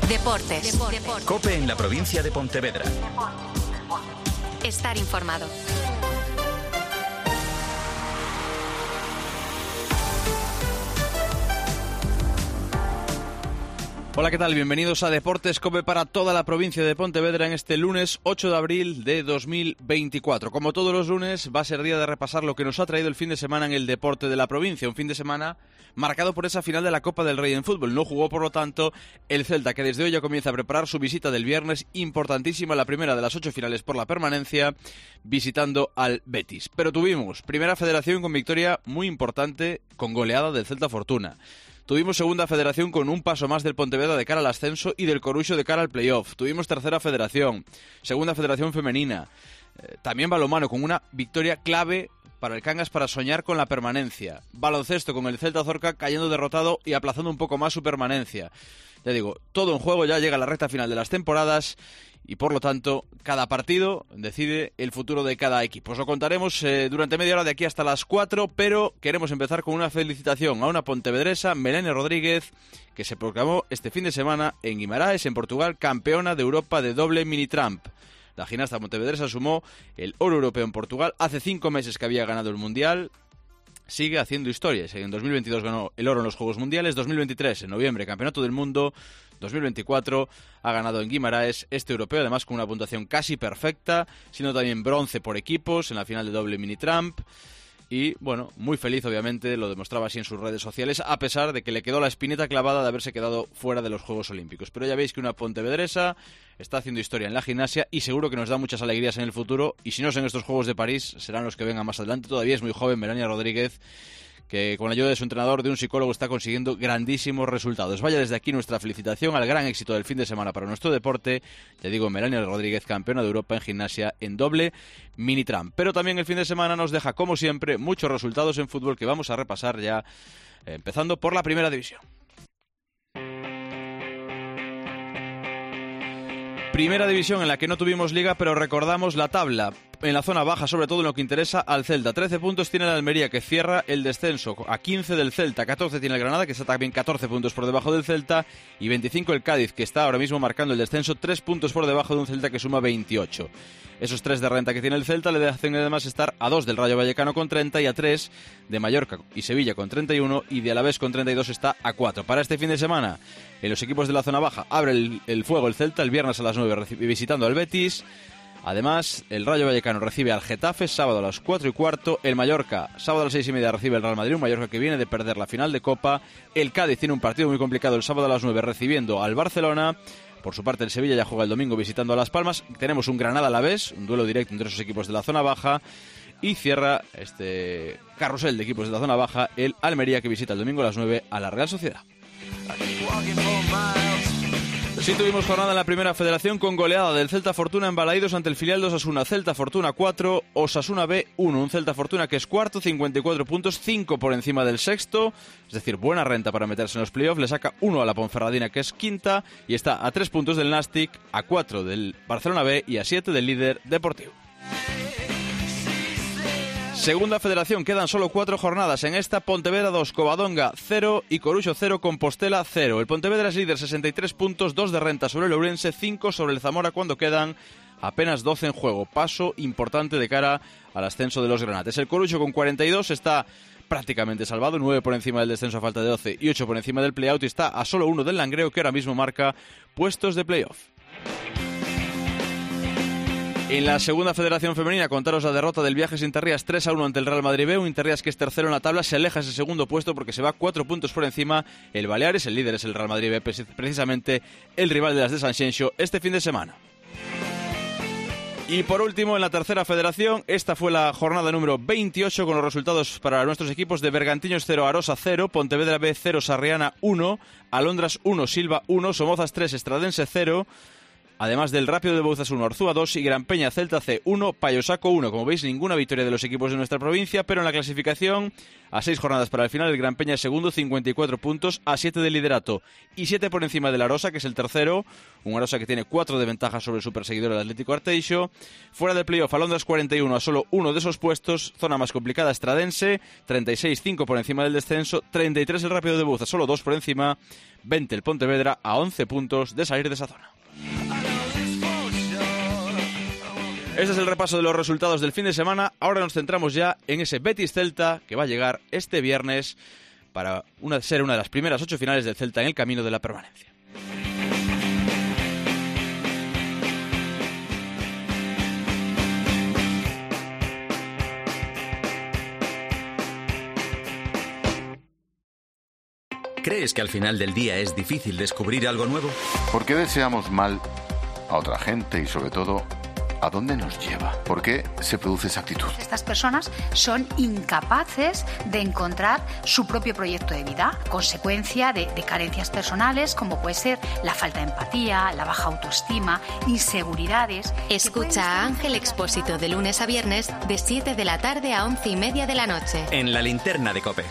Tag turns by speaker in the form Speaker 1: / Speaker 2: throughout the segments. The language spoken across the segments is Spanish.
Speaker 1: Deportes.
Speaker 2: COPE en la provincia de Pontevedra.
Speaker 1: Estar informado.
Speaker 3: Hola, ¿qué tal? Bienvenidos a Deportes COPE para toda la provincia de Pontevedra en este lunes 8 de abril de 2024. Como todos los lunes, va a ser día de repasar lo que nos ha traído el fin de semana en el deporte de la provincia. Un fin de semana marcado por esa final de la Copa del Rey en fútbol. No jugó, por lo tanto, el Celta, que desde hoy ya comienza a preparar su visita del viernes, importantísima, la primera de las 8 finales por la permanencia, visitando al Betis. Pero tuvimos Primera Federación con victoria muy importante, con goleada del Celta Fortuna. Tuvimos Segunda Federación con un paso más del Pontevedra de cara al ascenso y del Coruxo de cara al playoff. Tuvimos Tercera Federación, Segunda Federación Femenina. También balonmano con una victoria clave para el Cangas para soñar con la permanencia. Baloncesto con el Celta Zorca cayendo derrotado y aplazando un poco más su permanencia. Ya digo, todo en juego, ya llega la recta final de las temporadas y por lo tanto cada partido decide el futuro de cada equipo. Os lo contaremos durante media hora de aquí hasta las 4, pero queremos empezar con una felicitación a una pontevedresa, Melania Rodríguez, que se proclamó este fin de semana en Guimaraes, en Portugal, campeona de Europa de doble mini tramp. La gimnasta pontevedresa sumó el oro europeo en Portugal, hace 5 meses que había ganado el Mundial. Sigue haciendo historias. En 2022 ganó el oro en los Juegos Mundiales, 2023 en noviembre Campeonato del Mundo, 2024 ha ganado en Guimaraes este europeo, además con una puntuación casi perfecta, siendo también bronce por equipos en la final de doble mini tramp. Y bueno, muy feliz obviamente, lo demostraba así en sus redes sociales, a pesar de que le quedó la espineta clavada de haberse quedado fuera de los Juegos Olímpicos. Pero ya veis que una pontevedresa está haciendo historia en la gimnasia y seguro que nos da muchas alegrías en el futuro, y si no es en estos Juegos de París, serán los que vengan más adelante. Todavía es muy joven Melania Rodríguez, que con la ayuda de su entrenador, de un psicólogo, está consiguiendo grandísimos resultados. Vaya desde aquí nuestra felicitación al gran éxito del fin de semana para nuestro deporte. Ya digo, Melania Rodríguez, campeona de Europa en gimnasia en doble mini tramp. Pero también el fin de semana nos deja, como siempre, muchos resultados en fútbol que vamos a repasar ya, empezando por la Primera División. Primera división en la que no tuvimos liga, pero recordamos la tabla. En la zona baja, sobre todo en lo que interesa al Celta. 13 puntos tiene el Almería, que cierra el descenso. A 15 del Celta, 14 tiene el Granada, que está también 14 puntos por debajo del Celta. Y 25 el Cádiz, que está ahora mismo marcando el descenso, 3 puntos por debajo de un Celta que suma 28. Esos 3 de renta que tiene el Celta le hacen además estar a 2 del Rayo Vallecano con 30 y a 3 de Mallorca y Sevilla con 31, y de Alavés con 32 está a 4. Para este fin de semana, en los equipos de la zona baja, abre el fuego el Celta el viernes a las 9 visitando al Betis. Además, el Rayo Vallecano recibe al Getafe sábado a las 4:15. El Mallorca, sábado a las 6:30, recibe el Real Madrid, un Mallorca que viene de perder la final de Copa. El Cádiz tiene un partido muy complicado el sábado a las 9 recibiendo al Barcelona. Por su parte, el Sevilla ya juega el domingo visitando a Las Palmas. Tenemos un Granada Alavés, un duelo directo entre esos equipos de la zona baja. Y cierra este carrusel de equipos de la zona baja el Almería, que visita el domingo a las 9 a la Real Sociedad. Sí, tuvimos jornada en la Primera Federación con goleada del Celta Fortuna en Balaídos ante el filial de Osasuna. Celta Fortuna 4, Osasuna B 1. Un Celta Fortuna que es cuarto, 54 puntos, 5 por encima del sexto. Es decir, buena renta para meterse en los playoffs. Le saca 1 a la Ponferradina, que es quinta, y está a 3 puntos del Nastic, a 4 del Barcelona B y a 7 del líder Deportivo. Segunda Federación, quedan solo 4 jornadas. En esta, Pontevedra 2, Covadonga 0 y Coruxo 0, Compostela 0. El Pontevedra es líder, 63 puntos, 2 de renta sobre el Ourense, 5 sobre el Zamora cuando quedan apenas 12 en juego. Paso importante de cara al ascenso de los granates. El Coruxo con 42 está prácticamente salvado, 9 por encima del descenso a falta de 12 y 8 por encima del playout, y está a solo 1 del Langreo, que ahora mismo marca puestos de playoff. En la Segunda Federación Femenina, contaros la derrota del Viajes Interrías 3-1 ante el Real Madrid B. Un Interrías que es tercero en la tabla, se aleja ese segundo puesto porque se va 4 puntos por encima el Baleares. El líder es el Real Madrid B, precisamente el rival de las de Sanxenxo este fin de semana. Y por último, en la Tercera Federación, esta fue la jornada número 28 con los resultados para nuestros equipos de Bergantiños 0, Arosa 0, Pontevedra B 0, Sarriana 1, Alondras 1, Silva 1, Somozas 3, Estradense 0, Además del Rápido de Bouzas 1, Arzúa 2 y Gran Peña Celta C 1, Payosaco 1. Como veis, ninguna victoria de los equipos de nuestra provincia, pero en la clasificación, a 6 jornadas para el final, el Gran Peña es segundo, 54 puntos, a 7 de liderato y 7 por encima del Arosa, que es el tercero. Un Arosa que tiene 4 de ventaja sobre su perseguidor, el Atlético Arteixo. Fuera del playoff, Alondras 41, a solo uno de esos puestos. Zona más complicada, Estradense, 36, 5 por encima del descenso, 33 el Rápido de Bouzas, solo 2 por encima, 20 el Pontevedra, a 11 puntos de salir de esa zona. Este es el repaso de los resultados del fin de semana. Ahora nos centramos ya en ese Betis-Celta que va a llegar este viernes para ser una de las primeras 8 finales del Celta en el camino de la permanencia.
Speaker 2: ¿Crees que al final del día es difícil descubrir algo nuevo?
Speaker 1: ¿Por qué deseamos mal a otra gente y sobre todo a dónde nos lleva? ¿Por qué se produce esa actitud?
Speaker 4: Estas personas son incapaces de encontrar su propio proyecto de vida, consecuencia de carencias personales como puede ser la falta de empatía, la baja autoestima, inseguridades.
Speaker 5: Escucha a Ángel Expósito de lunes a viernes de 7 de la tarde a 11:30 de la noche.
Speaker 2: En La Linterna de COPE.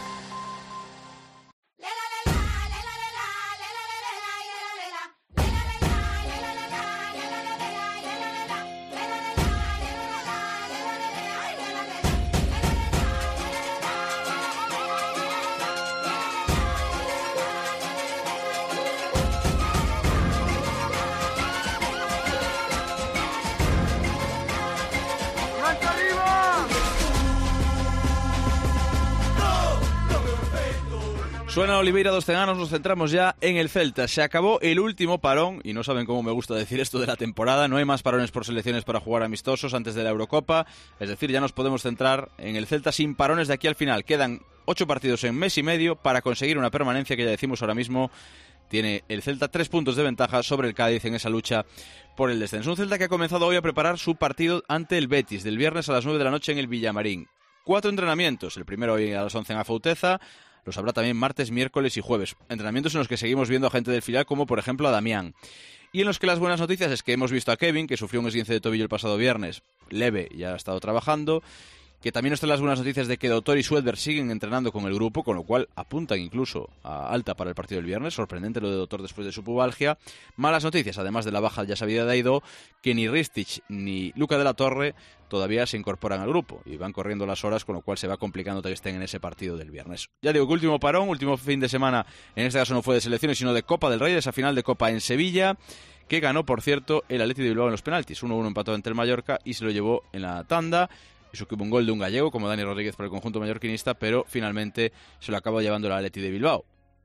Speaker 3: Suena Oliveira dos Ceganos, nos centramos ya en el Celta. Se acabó el último parón, y no saben cómo me gusta decir esto de la temporada, no hay más parones por selecciones para jugar amistosos antes de la Eurocopa, es decir, ya nos podemos centrar en el Celta sin parones de aquí al final. Quedan 8 partidos en mes y medio para conseguir una permanencia que ya decimos ahora mismo. Tiene el Celta 3 puntos de ventaja sobre el Cádiz en esa lucha por el descenso. Un Celta que ha comenzado hoy a preparar su partido ante el Betis, del viernes a las 9 de la noche en el Villamarín. 4 entrenamientos, el primero hoy a las 11 en Afouteza. Los habrá también martes, miércoles y jueves. Entrenamientos en los que seguimos viendo a gente del filial, como por ejemplo a Damián. Y en los que las buenas noticias es que hemos visto a Kevin, que sufrió un esguince de tobillo el pasado viernes, leve, y ha estado trabajando. Que también están las buenas noticias de que Doctor y Schwedberg siguen entrenando con el grupo, con lo cual apuntan incluso a alta para el partido del viernes. Sorprendente lo de Doctor después de su pubalgia. Malas noticias, además de la baja ya sabida de Aidó, que ni Ristich ni Luca de la Torre todavía se incorporan al grupo y van corriendo las horas, con lo cual se va complicando que estén en ese partido del viernes. Ya digo que último parón, último fin de semana, en este caso no fue de selecciones, sino de Copa del Rey, de esa final de Copa en Sevilla, que ganó, por cierto, el Athletic de Bilbao en los penaltis. 1-1 empató ante el Mallorca y se lo llevó en la tanda. Eso que hubo un gol de un gallego, como Dani Rodríguez, por el conjunto mallorquinista, pero finalmente se lo acabó llevando el Athletic de Bilbao.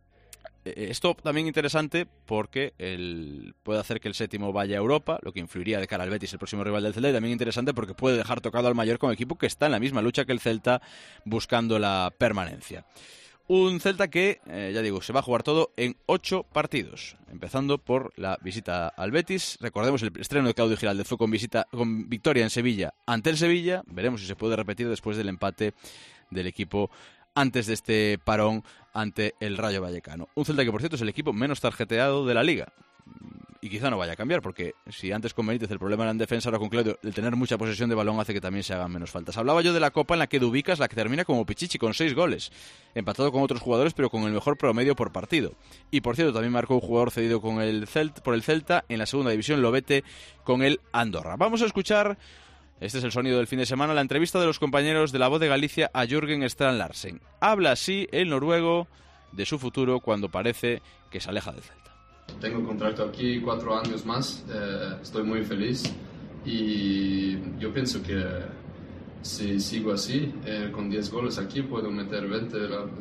Speaker 3: Esto también interesante porque puede hacer que el séptimo vaya a Europa, lo que influiría de cara al Betis, el próximo rival del Celta, y también interesante porque puede dejar tocado al Mallorca, un equipo que está en la misma lucha que el Celta buscando la permanencia. Un Celta que, ya digo, se va a jugar todo en 8 partidos, empezando por la visita al Betis. Recordemos, el estreno de Claudio Giraldez fue con victoria en Sevilla ante el Sevilla. Veremos si se puede repetir después del empate del equipo antes de este parón ante el Rayo Vallecano. Un Celta que, por cierto, es el equipo menos tarjeteado de la Liga. Y quizá no vaya a cambiar, porque si antes con Benítez el problema era en defensa, ahora con Claudio el tener mucha posesión de balón hace que también se hagan menos faltas. Hablaba yo de la Copa en la que Dubicas, la que termina como Pichichi con 6 goles, empatado con otros jugadores pero con el mejor promedio por partido. Y por cierto, también marcó un jugador cedido por el Celta en la segunda división, Lobete, con el Andorra. Vamos a escuchar, este es el sonido del fin de semana, la entrevista de los compañeros de La Voz de Galicia a Jürgen Strand Larsen. Habla así el noruego de su futuro cuando parece que se aleja del Celta.
Speaker 6: Tengo contrato aquí 4 años más, estoy muy feliz y yo pienso que si sigo así, con 10 goles aquí puedo meter 20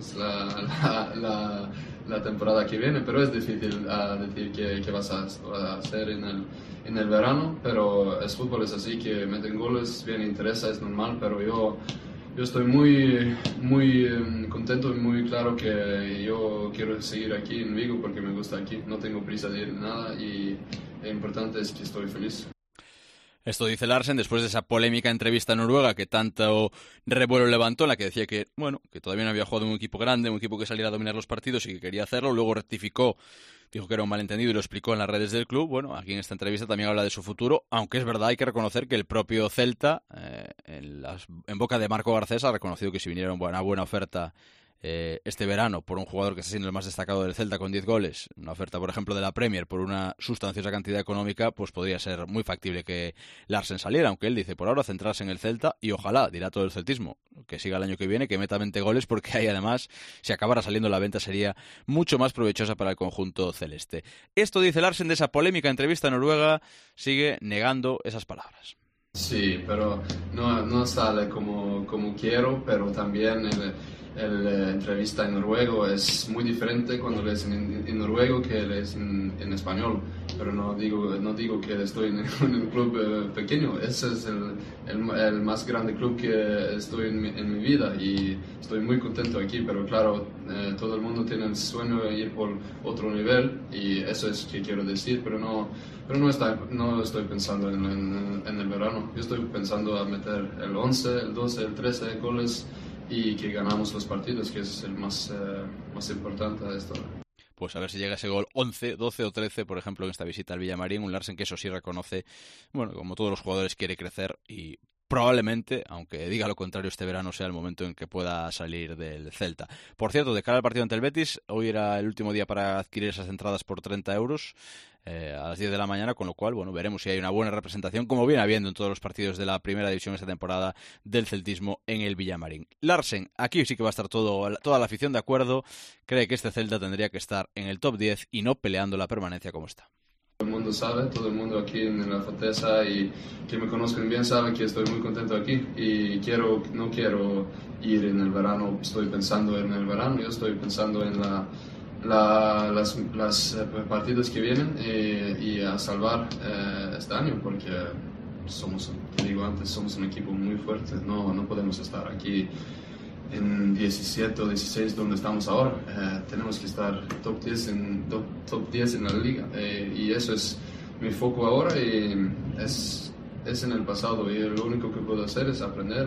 Speaker 6: la temporada que viene, pero es difícil decir qué vas a hacer en el verano, pero el fútbol es así, que meten goles, bien interesa, es normal, pero yo estoy muy contento y muy claro que yo quiero seguir aquí en Vigo porque me gusta aquí, no tengo prisa de ir nada y lo importante es que estoy feliz.
Speaker 3: Esto dice Larsen después de esa polémica entrevista noruega que tanto revuelo levantó, en la que decía que todavía no había jugado en un equipo grande, un equipo que saliera a dominar los partidos y que quería hacerlo. Luego rectificó Dijo que era un malentendido y lo explicó en las redes del club. Bueno, aquí en esta entrevista también habla de su futuro, aunque es verdad, hay que reconocer que el propio Celta, en boca de Marco Garcés, ha reconocido que si viniera una buena oferta este verano por un jugador que está siendo el más destacado del Celta con 10 goles, una oferta por ejemplo de la Premier por una sustanciosa cantidad económica, pues podría ser muy factible que Larsen saliera, aunque él dice por ahora centrarse en el Celta y ojalá, dirá todo el celtismo, que siga el año que viene, que meta 20 goles, porque ahí además, si acabara saliendo la venta, sería mucho más provechosa para el conjunto celeste. Esto dice Larsen de esa polémica entrevista en Noruega, sigue negando esas palabras.
Speaker 6: Sí, pero no sale como quiero, pero también el entrevista en noruego es muy diferente cuando lees en noruego que lees en español, pero no digo que estoy en un club pequeño. Ese es el más grande club que estoy en mi vida y estoy muy contento aquí, pero claro, todo el mundo tiene el sueño de ir por otro nivel y eso es que quiero decir, pero no estoy pensando en el verano. Yo estoy pensando a meter el 11, el 12, el 13 goles y que ganamos los partidos, que es el más importante de esto.
Speaker 3: Pues a ver si llega ese gol 11, 12 o 13, por ejemplo, en esta visita al Villamarín, un Larsen que eso sí reconoce, bueno, como todos los jugadores quiere crecer y probablemente, aunque diga lo contrario, este verano sea el momento en que pueda salir del Celta. Por cierto, de cara al partido ante el Betis, hoy era el último día para adquirir esas entradas por 30 euros a las 10 de la mañana, con lo cual, bueno, veremos si hay una buena representación, como viene habiendo en todos los partidos de la primera división esta temporada del celtismo en el Villamarín. Larsen, aquí sí que va a estar toda la afición de acuerdo, cree que este Celta tendría que estar en el top 10 y no peleando la permanencia como está.
Speaker 6: Todo el mundo sabe, todo el mundo aquí en la Forteza y que me conozcan bien sabe que estoy muy contento aquí y no quiero ir en el verano, estoy pensando en el verano, yo estoy pensando en las partidos que vienen y a salvar este año, porque somos un equipo muy fuerte, no podemos estar aquí en 17 o 16 donde estamos ahora. Tenemos que estar top 10 en la liga y eso es mi foco ahora y es en el pasado y lo único que puedo hacer es aprender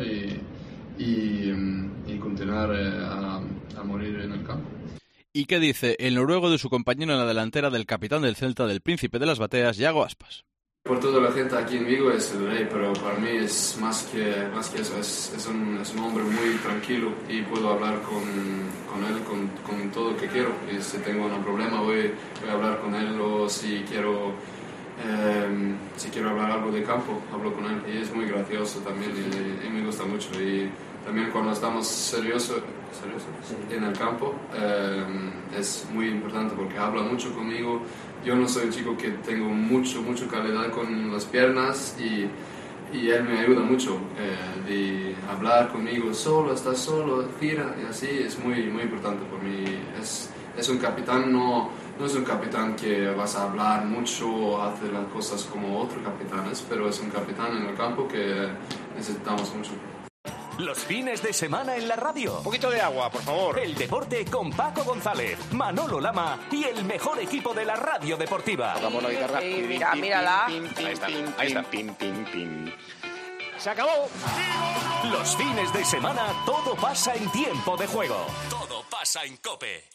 Speaker 6: y continuar a morir en el campo.
Speaker 3: ¿Y qué dice el noruego de su compañero en la delantera, del capitán del Celta, del príncipe de las bateas, Yago Aspas?
Speaker 6: Por toda la gente aquí en Vigo es el rey, pero para mí es más que eso, es un hombre muy tranquilo y puedo hablar con él con todo lo que quiero. Y si tengo un problema voy a hablar con él, o si quiero hablar algo de campo, hablo con él. Y es muy gracioso también y me gusta mucho. Y también cuando estamos seriosos en el campo es muy importante porque habla mucho conmigo. Yo no soy un chico que tengo mucho calidad con las piernas y él me ayuda mucho de hablar conmigo estás solo, gira y así es muy importante por mí. Es un capitán, no es un capitán que vas a hablar mucho o hacer las cosas como otros capitanes, pero es un capitán en el campo que necesitamos mucho.
Speaker 7: Los fines de semana en la radio.
Speaker 8: Un poquito de agua, por favor.
Speaker 7: El deporte con Paco González, Manolo Lama y el mejor equipo de la radio deportiva.
Speaker 8: Tocamos la guitarra.
Speaker 9: Mírala.
Speaker 8: Ahí está. Se acabó.
Speaker 7: Los fines de semana todo pasa en tiempo de juego. Todo pasa en COPE.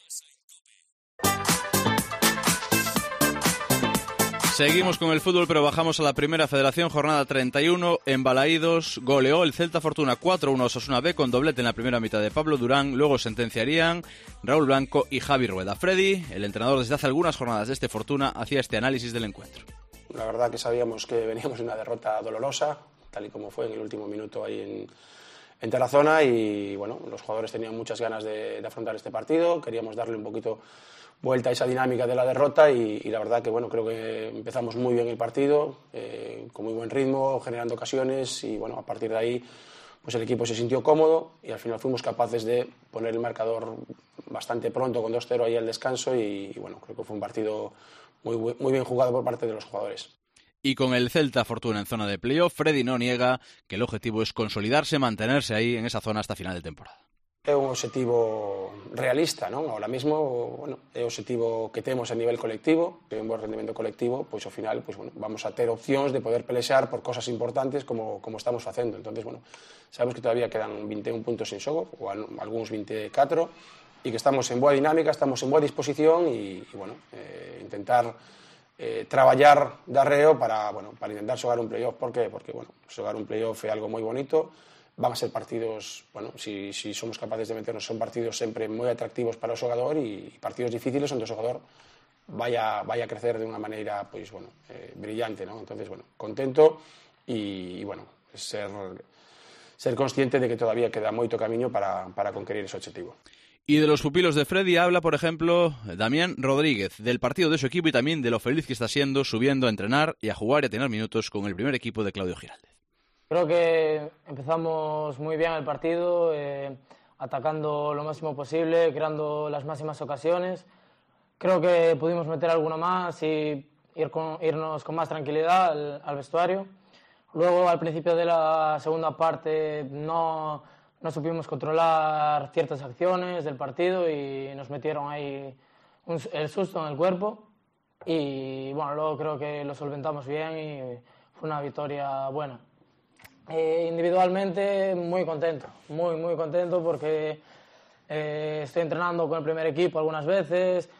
Speaker 3: Seguimos con el fútbol, pero bajamos a la Primera Federación, jornada 31, en Balaídos, goleó el Celta Fortuna 4-1 a Osasuna B con doblete en la primera mitad de Pablo Durán, luego sentenciarían Raúl Blanco y Javi Rueda. Freddy, el entrenador desde hace algunas jornadas de este Fortuna, hacía este análisis del encuentro.
Speaker 10: La verdad que sabíamos que veníamos de una derrota dolorosa, tal y como fue en el último minuto ahí en Tarazona, y bueno, los jugadores tenían muchas ganas de afrontar este partido, queríamos darle un poquito vuelta a esa dinámica de la derrota y la verdad que bueno, creo que empezamos muy bien el partido, con muy buen ritmo, generando ocasiones y bueno, a partir de ahí pues el equipo se sintió cómodo y al final fuimos capaces de poner el marcador bastante pronto con 2-0 ahí al descanso y bueno, creo que fue un partido muy bien jugado por parte de los jugadores.
Speaker 3: Y con el Celta Fortuna en zona de playoff, Freddy no niega que el objetivo es consolidarse, mantenerse ahí en esa zona hasta final de temporada.
Speaker 10: É un objetivo realista, non? Ahora mesmo, bueno, é o objetivo que temos a nivel colectivo, que é un bom rendimento colectivo, pois ao final, pois bueno, vamos a ter opcións de poder pelexar por cosas importantes como estamos facendo. Entonces, bueno, sabemos que todavía quedan 21 puntos en xogo, ou algúns 24, que estamos en buena dinámica, estamos en buena disposición y bueno, intentar traballar de arreo para intentar xogar un playoff. Por qué? Porque bueno, xogar un playoff é algo moi bonito. Van a ser partidos, bueno, si somos capaces de meternos, son partidos sempre moi atractivos para o xogador e partidos difíciles onde o xogador vaya a crecer de unha maneira pois bueno, brillante, ¿no? Entonces, bueno, contento e bueno, ser consciente de que todavía queda moito camiño para conquerir ese objetivo.
Speaker 3: Y de los pupilos de Freddy habla, por ejemplo, Damián Rodríguez, del partido de su equipo y también de lo feliz que está siendo subiendo a entrenar y a jugar y a tener minutos con el primer equipo de Claudio Giraldez.
Speaker 9: Creo que empezamos muy bien el partido, atacando lo máximo posible, creando las máximas ocasiones. Creo que pudimos meter alguna más y irnos con más tranquilidad al vestuario. Luego, al principio de la segunda parte, no supimos controlar ciertas acciones del partido y nos metieron ahí el susto en el cuerpo y bueno, luego creo que lo solventamos bien y fue una victoria buena. Individualmente muy contento porque estoy entrenando con el primer equipo algunas veces,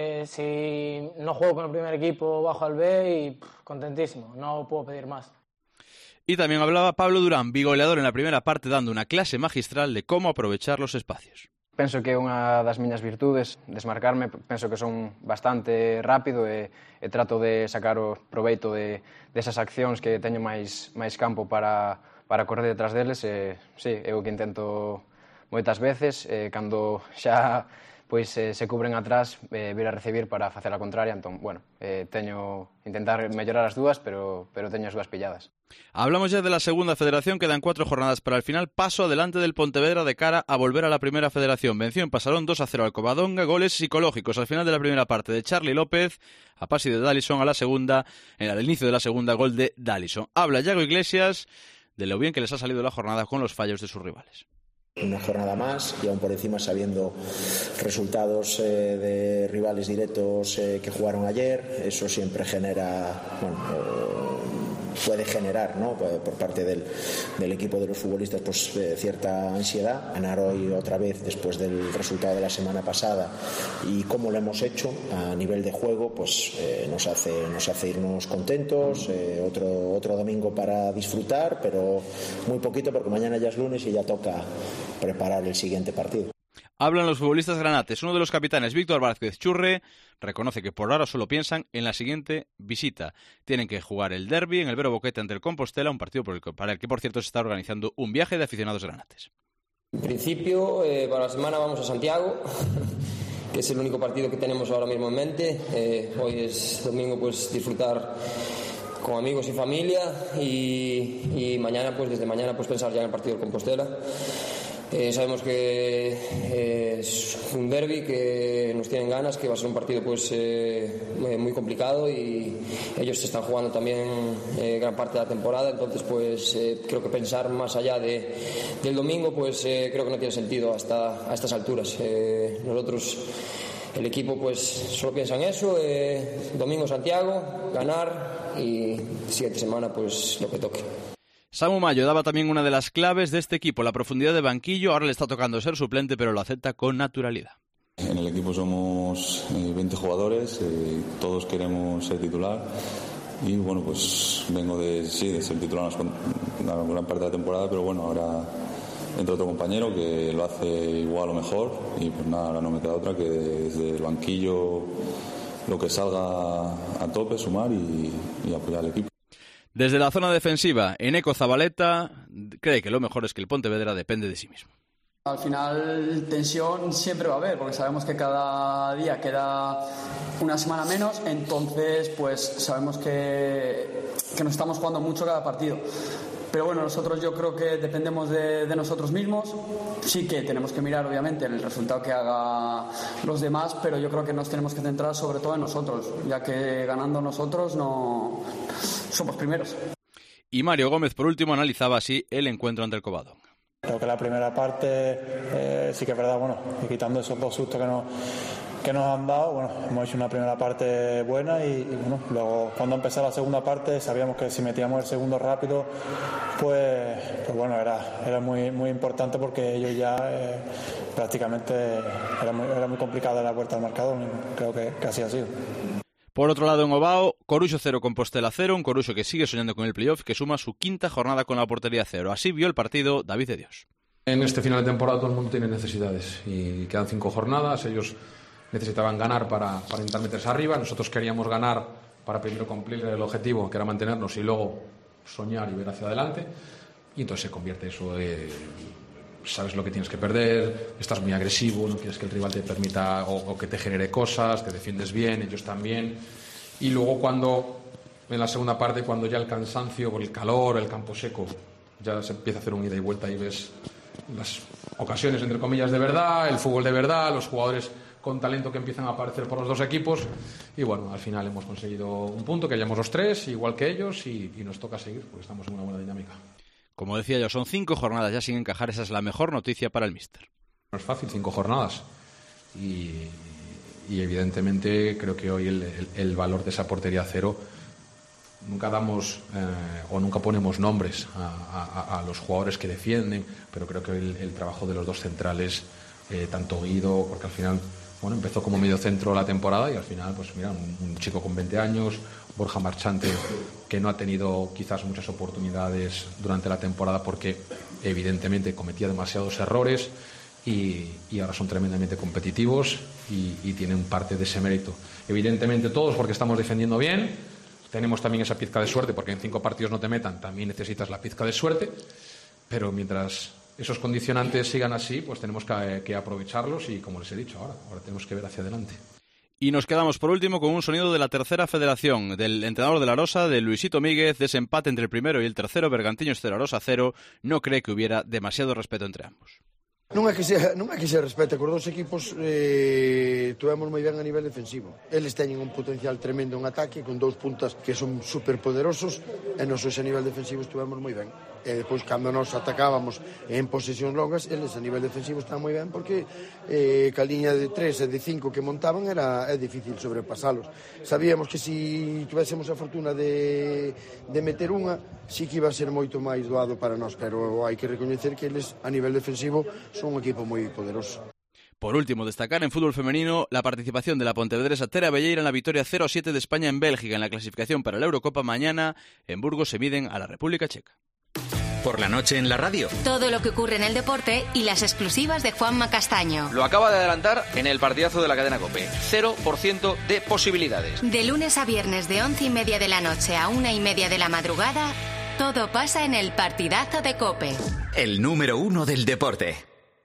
Speaker 9: si no juego con el primer equipo bajo al B y contentísimo, no puedo pedir más.
Speaker 3: Y también hablaba Pablo Durán, bigoleador en la primera parte, dando una clase magistral de cómo aprovechar los espacios.
Speaker 11: Penso que unha das miñas virtudes, desmarcarme, penso que son bastante rápido e trato de sacar o proveito desas accións que teño máis campo para correr detrás deles. Sí, é o que intento moitas veces, cando xa pois se cubren atrás, vir a recibir para facer a contraria. Entón, bueno, teño intentar mellorar as dúas, pero teño as dúas pilladas.
Speaker 3: Hablamos ya de la segunda federación, quedan 4 jornadas para el final, paso adelante del Pontevedra de cara a volver a la primera federación. Venció en Pasarón 2-0 al Covadonga, goles psicológicos al final de la primera parte de Charly López, a pase de Dallison a la segunda, en el inicio de la segunda gol de Dallison. Habla Yago Iglesias de lo bien que les ha salido la jornada con los fallos de sus rivales.
Speaker 12: Una jornada más y aún por encima sabiendo resultados de rivales directos que jugaron ayer, eso siempre genera, puede generar, ¿no?, por parte del equipo de los futbolistas pues cierta ansiedad. Ganar hoy otra vez después del resultado de la semana pasada y cómo lo hemos hecho a nivel de juego pues nos hace irnos contentos. Otro domingo para disfrutar, pero muy poquito porque mañana ya es lunes y ya toca preparar el siguiente partido.
Speaker 3: Hablan los futbolistas granates. Uno de los capitanes, Víctor Vázquez Churre, reconoce que por ahora solo piensan en la siguiente visita. Tienen que jugar el derbi en el Vero Boquete ante el Compostela, un partido para el que, por cierto, se está organizando un viaje de aficionados granates.
Speaker 13: En principio, para la semana vamos a Santiago, que es el único partido que tenemos ahora mismo en mente. Hoy es domingo, pues disfrutar con amigos y familia y mañana, pues desde mañana, pues pensar ya en el partido del Compostela. Sabemos que es un derbi que nos tienen ganas, que va a ser un partido pues muy complicado y ellos se están jugando también gran parte de la temporada, entonces pues creo que pensar más allá del domingo pues creo que no tiene sentido a estas alturas. Nosotros, el equipo pues solo piensa en eso, domingo Santiago, ganar y siguiente semana pues lo que toque.
Speaker 3: Samu Mayo daba también una de las claves de este equipo, la profundidad de banquillo. Ahora le está tocando ser suplente, pero lo acepta con naturalidad.
Speaker 14: En el equipo somos 20 jugadores, todos queremos ser titular y bueno, pues vengo de ser titular una gran parte de la temporada, pero bueno, ahora entra otro compañero que lo hace igual o mejor y pues nada, ahora no me queda otra que desde el banquillo lo que salga a tope, sumar y apoyar al equipo.
Speaker 3: Desde la zona defensiva, Eneco Zabaleta cree que lo mejor es que el Pontevedra depende de sí mismo.
Speaker 15: Al final tensión siempre va a haber, porque sabemos que cada día queda una semana menos, entonces pues sabemos que nos estamos jugando mucho cada partido. Pero bueno, nosotros yo creo que dependemos de nosotros mismos. Sí que tenemos que mirar obviamente el resultado que haga los demás, pero yo creo que nos tenemos que centrar sobre todo en nosotros, ya que ganando nosotros no somos primeros.
Speaker 3: Y Mario Gómez, por último, analizaba así el encuentro ante el Covadonga.
Speaker 16: Creo que la primera parte sí que es verdad, bueno, y quitando esos dos sustos nos han dado. Bueno, hemos hecho una primera parte buena y bueno, luego cuando empezó la segunda parte sabíamos que si metíamos el segundo rápido, pues bueno, era muy importante porque ellos ya prácticamente era muy complicada la vuelta al marcador y creo que así ha sido.
Speaker 3: Por otro lado, en Ovao, Coruxo 0, Compostela 0, un Coruxo que sigue soñando con el playoff, que suma su quinta jornada con la portería 0. Así vio el partido David de Dios.
Speaker 17: En este final de temporada todo el mundo tiene necesidades y quedan 5 jornadas, ellos necesitaban ganar para intentar meterse arriba, nosotros queríamos ganar para primero cumplir el objetivo, que era mantenernos, y luego soñar y ver hacia adelante, y entonces se convierte eso, sabes lo que tienes que perder, estás muy agresivo, no quieres que el rival te permita o que te genere cosas, te defiendes bien, ellos también, y luego cuando en la segunda parte, cuando ya el cansancio, el calor, el campo seco, ya se empieza a hacer un ida y vuelta y ves las ocasiones entre comillas de verdad, el fútbol de verdad, los jugadores con talento que empiezan a aparecer por los dos equipos, y bueno, al final hemos conseguido un punto, que llevamos los 3, igual que ellos, y nos toca seguir porque estamos en una buena dinámica.
Speaker 3: Como decía yo, son 5 jornadas ya sin encajar, esa es la mejor noticia para el míster.
Speaker 17: No es fácil, 5 jornadas, y evidentemente creo que hoy el valor de esa portería 0, nunca damos o nunca ponemos nombres a los jugadores que defienden, pero creo que el trabajo de los dos centrales, tanto Guido, porque al final empezó como medio centro la temporada y al final, pues mira, un chico con 20 años, Borja Marchante, que no ha tenido quizás muchas oportunidades durante la temporada porque evidentemente cometía demasiados errores y ahora son tremendamente competitivos y tienen parte de ese mérito. Evidentemente todos porque estamos defendiendo bien, tenemos también esa pizca de suerte porque en 5 partidos no te metan, también necesitas la pizca de suerte, pero mientras esos condicionantes sigan así, pues tenemos que aprovecharlos y, como les he dicho, ahora tenemos que ver hacia adelante.
Speaker 3: Y nos quedamos por último con un sonido de la tercera federación, del entrenador de la Arosa, de Luisito Míguez, de ese empate entre el primero y el tercero, Bergantiños 0, Arosa 0, no cree que hubiera demasiado respeto entre ambos.
Speaker 18: Non é que se respete, cos dos equipos tuvemos moi ben a nivel defensivo. Eles teñen un potencial tremendo en ataque con 2 puntas que son superpoderosos e nos a nivel defensivo estuvemos moi ben. E depois cando nos atacábamos en posesións longas, eles a nivel defensivo están moi ben porque ca liña de 3 e de 5 que montaban é difícil sobrepasalos. Sabíamos que se tivésemos a fortuna de meter unha, sí que iba a ser moito máis doado para nós, pero hai que recoñecer que eles a nivel defensivo son un equipo moi poderoso.
Speaker 3: Por último, destacar en fútbol femenino la participación de la pontevedresa Tere Abelleira en la victoria 0-7 de España en Bélgica en la clasificación para la Eurocopa. Mañana en Burgos se miden a la República Checa.
Speaker 2: Por la noche en la radio.
Speaker 5: Todo lo que ocurre en el deporte y las exclusivas de Juanma Castaño.
Speaker 8: Lo acaba de adelantar en el partidazo de la cadena COPE. 0% de posibilidades.
Speaker 5: De lunes a viernes de 11:30 de la noche a 1:30 de la madrugada, todo pasa en el partidazo de COPE.
Speaker 2: El número 1 del deporte.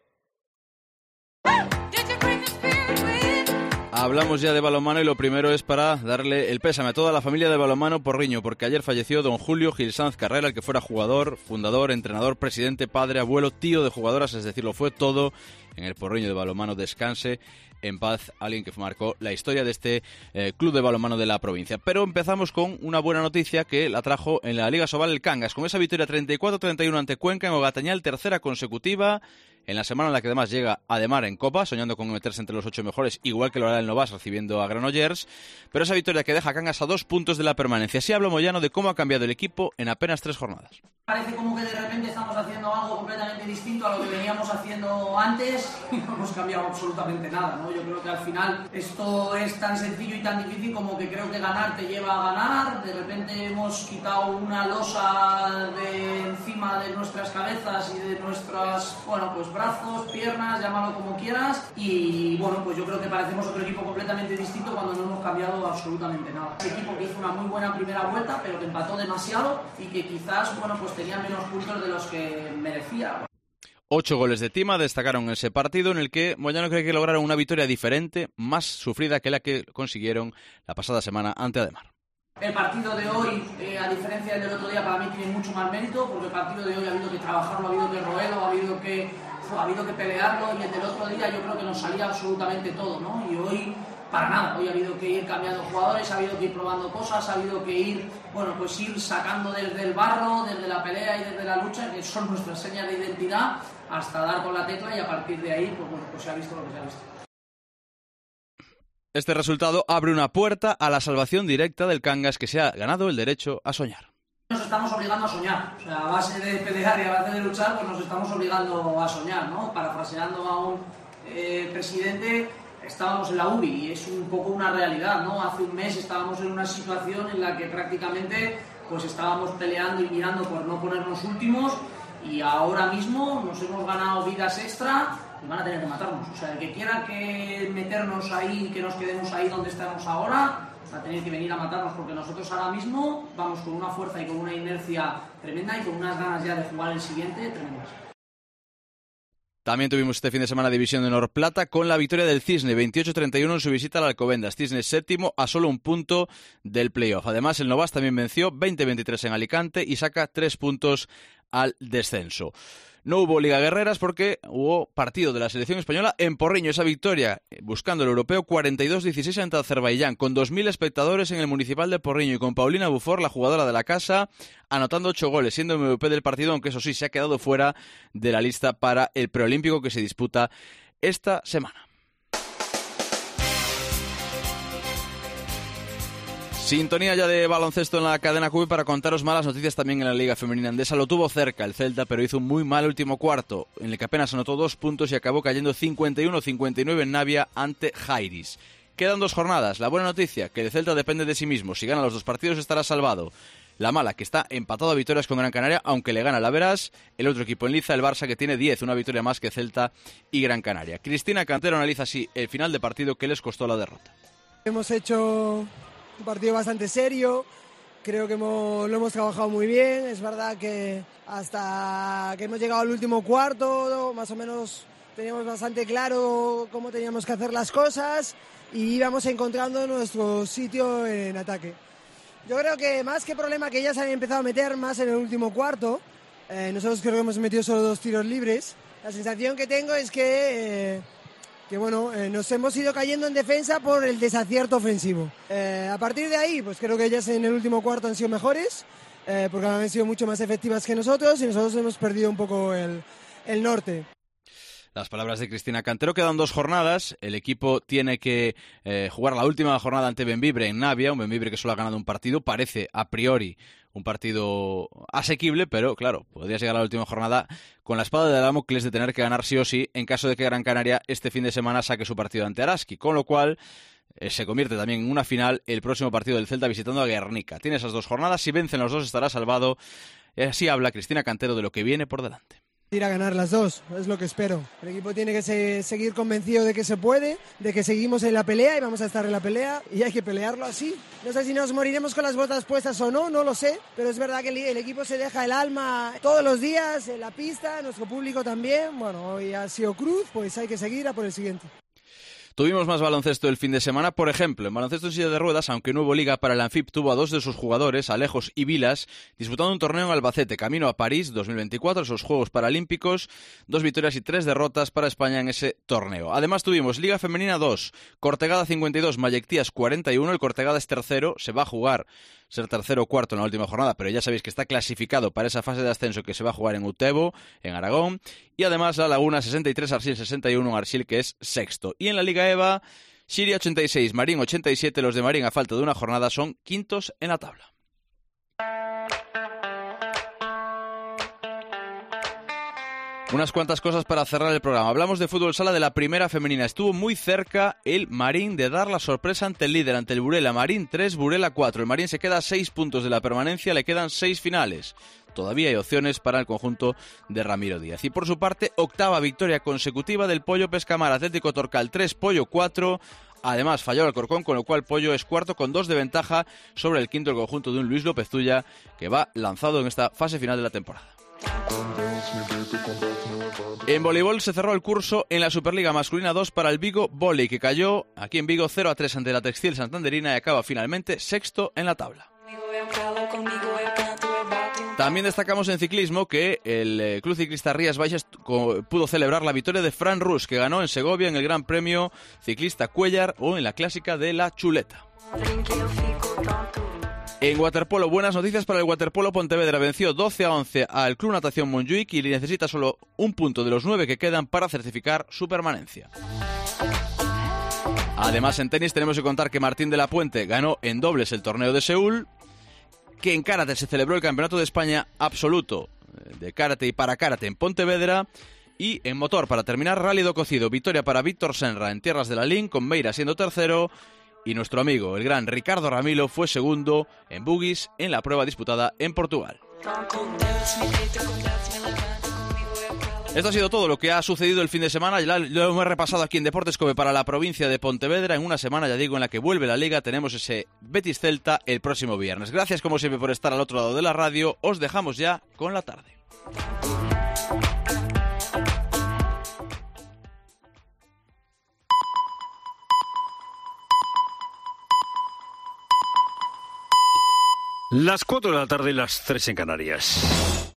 Speaker 3: Hablamos ya de balonmano y lo primero es para darle el pésame a toda la familia de balonmano Porriño, porque ayer falleció don Julio Gil Sanz Carrera, el que fuera jugador, fundador, entrenador, presidente, padre, abuelo, tío de jugadoras, es decir, lo fue todo en el Porriño de balonmano. Descanse en paz, alguien que marcó la historia de este club de balonmano de la provincia. Pero empezamos con una buena noticia que la trajo en la Liga Sobal el Cangas, con esa victoria 34-31 ante Cuenca en Ogatañal, tercera consecutiva, en la semana en la que además llega Ademar en Copa, soñando con meterse entre los 8 mejores, igual que lo hará el Novas recibiendo a Granollers, pero esa victoria que deja a Cangas a 2 puntos de la permanencia. Así habla Moyano de cómo ha cambiado el equipo en apenas 3 jornadas.
Speaker 19: Parece como que de repente estamos haciendo algo completamente distinto a lo que veníamos haciendo antes y no hemos cambiado absolutamente nada, ¿no? Yo creo que al final esto es tan sencillo y tan difícil como que creo que ganar te lleva a ganar. De repente hemos quitado una losa de encima de nuestras cabezas y de nuestras, brazos, piernas, llámalo como quieras, y pues yo creo que parecemos otro equipo completamente distinto cuando no hemos cambiado absolutamente nada. Un equipo que hizo una muy buena primera vuelta, pero que empató demasiado y que quizás, tenía menos puntos de los que merecía.
Speaker 3: 8 goles de Tima destacaron ese partido en el que Moyano cree que lograron una victoria diferente, más sufrida que la que consiguieron la pasada semana ante Ademar.
Speaker 19: El partido de hoy, a diferencia del otro día, para mí tiene mucho más mérito, porque el partido de hoy ha habido que trabajarlo, ha habido que roerlo, ha habido que pelearlo, y el del otro día yo creo que nos salía absolutamente todo, ¿no? Y hoy para nada, hoy ha habido que ir cambiando jugadores, ha habido que ir probando cosas, ha habido que ir, ir sacando desde el barro, desde la pelea y desde la lucha, que son nuestras señas de identidad, hasta dar con la tecla, y a partir de ahí, se ha visto lo que se ha visto.
Speaker 3: Este resultado abre una puerta a la salvación directa del Cangas, que se ha ganado el derecho a soñar.
Speaker 19: Nos estamos obligando a soñar, o sea, a base de pelear y a base de luchar, pues nos estamos obligando a soñar, ¿no? Parafraseando a un presidente, estábamos en la UBI y es un poco una realidad, ¿no? Hace un mes estábamos en una situación en la que prácticamente pues estábamos peleando y mirando por no ponernos últimos, y ahora mismo nos hemos ganado vidas extra y van a tener que matarnos. O sea, el que quiera que meternos ahí, que nos quedemos ahí donde estamos ahora, va a tener que venir a matarnos, porque nosotros ahora mismo vamos con una fuerza y con una inercia tremenda y con unas ganas ya de jugar el siguiente tremendas.
Speaker 3: También tuvimos este fin de semana División de Honor Plata con la victoria del Cisne 28-31 en su visita al Alcobendas. Cisne séptimo a solo un punto del playoff. Además, el Novas también venció 20-23 en Alicante y saca 3 puntos al descenso. No hubo Liga Guerreras porque hubo partido de la selección española en Porriño. Esa victoria buscando el europeo 42-16 ante Azerbaiyán, con 2.000 espectadores en el municipal de Porriño y con Paulina Bufor, la jugadora de la casa, anotando 8 goles, siendo el MVP del partido, aunque eso sí, se ha quedado fuera de la lista para el preolímpico que se disputa esta semana. Sintonía ya de baloncesto en la cadena COPE para contaros malas noticias también en la Liga Femenina Endesa. Lo tuvo cerca el Celta, pero hizo un muy mal último cuarto, en el que apenas anotó 2 puntos y acabó cayendo 51-59 en Navia ante Jairis. Quedan 2 jornadas. La buena noticia, que el Celta depende de sí mismo. Si gana los 2 partidos estará salvado. La mala, que está empatado a victorias con Gran Canaria, aunque le gana la Verás. El otro equipo en liza, el Barça, que tiene 10, una victoria más que Celta y Gran Canaria. Cristina Cantero analiza así el final de partido que les costó la derrota.
Speaker 20: Hemos hecho un partido bastante serio, creo que lo hemos trabajado muy bien. Es verdad que hasta que hemos llegado al último cuarto, más o menos teníamos bastante claro cómo teníamos que hacer las cosas y íbamos encontrando nuestro sitio en ataque. Yo creo que más que problema que ya se había empezado a meter más en el último cuarto, nosotros creo que hemos metido solo 2 tiros libres. La sensación que tengo es que nos hemos ido cayendo en defensa por el desacierto ofensivo. A partir de ahí, pues creo que ellas en el último cuarto han sido mejores, porque han sido mucho más efectivas que nosotros y nosotros hemos perdido un poco el norte.
Speaker 3: Las palabras de Cristina Cantero. Quedan 2 jornadas. El equipo tiene que jugar la última jornada ante Bembibre en Navia. Un Bembibre que solo ha ganado un partido. Parece, a priori, un partido asequible, pero claro, podría llegar a la última jornada con la espada de Damocles de tener que ganar sí o sí en caso de que Gran Canaria este fin de semana saque su partido ante Araski. Con lo cual se convierte también en una final el próximo partido del Celta visitando a Guernica. Tiene esas 2 jornadas. Si vencen los 2 estará salvado. Así habla Cristina Cantero de lo que viene por delante.
Speaker 20: Ir a ganar las 2, es lo que espero. El equipo tiene que seguir convencido de que se puede, de que seguimos en la pelea y vamos a estar en la pelea y hay que pelearlo así. No sé si nos moriremos con las botas puestas o no lo sé, pero es verdad que el equipo se deja el alma todos los días en la pista, nuestro público también. Bueno, hoy ha sido cruz, pues hay que seguir a por el siguiente.
Speaker 3: Tuvimos más baloncesto el fin de semana. Por ejemplo, en baloncesto en silla de ruedas, aunque no hubo liga para el Anfip, tuvo a 2 de sus jugadores, Alejos y Vilas, disputando un torneo en Albacete, camino a París 2024, esos Juegos Paralímpicos. 2 victorias y 3 derrotas para España en ese torneo. Además tuvimos Liga Femenina 2, Cortegada 52, Mayectías 41. El Cortegada es tercero, se va a jugar ser tercero o cuarto en la última jornada, pero ya sabéis que está clasificado para esa fase de ascenso que se va a jugar en Utebo, en Aragón. Y además La Laguna 63, Arsil 61, un Arsil que es sexto. Y en la Liga EVA, Siria 86, Marín 87, los de Marín a falta de una jornada son quintos en la tabla. Unas cuantas cosas para cerrar el programa. Hablamos de fútbol sala de la primera femenina. Estuvo muy cerca el Marín de dar la sorpresa ante el líder, ante el Burela. Marín 3, Burela 4. El Marín se queda a 6 puntos de la permanencia, le quedan 6 finales. Todavía hay opciones para el conjunto de Ramiro Díaz. Y por su parte, 8ª victoria consecutiva del Pollo Pescamar. Atlético Torcal 3, Pollo 4. Además, falló Alcorcón, con lo cual Pollo es cuarto con 2 de ventaja sobre el quinto, el conjunto de un Luis López Tuya, que va lanzado en esta fase final de la temporada. En voleibol se cerró el curso en la Superliga Masculina 2 para el Vigo Volley, que cayó aquí en Vigo 0-3 ante la Textil Santanderina y acaba finalmente sexto en la tabla. También destacamos en ciclismo que el Club Ciclista Rías Baixas pudo celebrar la victoria de Fran Rus, que ganó en Segovia en el Gran Premio Ciclista Cuellar o en la Clásica de la Chuleta. En waterpolo, buenas noticias para el Waterpolo Pontevedra. Venció 12-11 al Club Natación Montjuic y necesita solo un punto de los 9 que quedan para certificar su permanencia. Además, en tenis tenemos que contar que Martín de la Puente ganó en dobles el torneo de Seúl, que en karate se celebró el Campeonato de España absoluto de karate y para karate en Pontevedra, y en motor, para terminar, Rally do Cocido, victoria para Víctor Senra en Tierras de la Lin, con Meira siendo tercero, y nuestro amigo, el gran Ricardo Ramilo, fue segundo en buggies en la prueba disputada en Portugal. Esto ha sido todo lo que ha sucedido el fin de semana. Ya lo hemos repasado aquí en Deportes Cope para la provincia de Pontevedra, en una semana, ya digo, en la que vuelve la Liga. Tenemos ese Betis Celta el próximo viernes. Gracias como siempre por estar al otro lado de la radio. Os dejamos ya con la tarde.
Speaker 21: Las 4 de la tarde y las 3 en Canarias.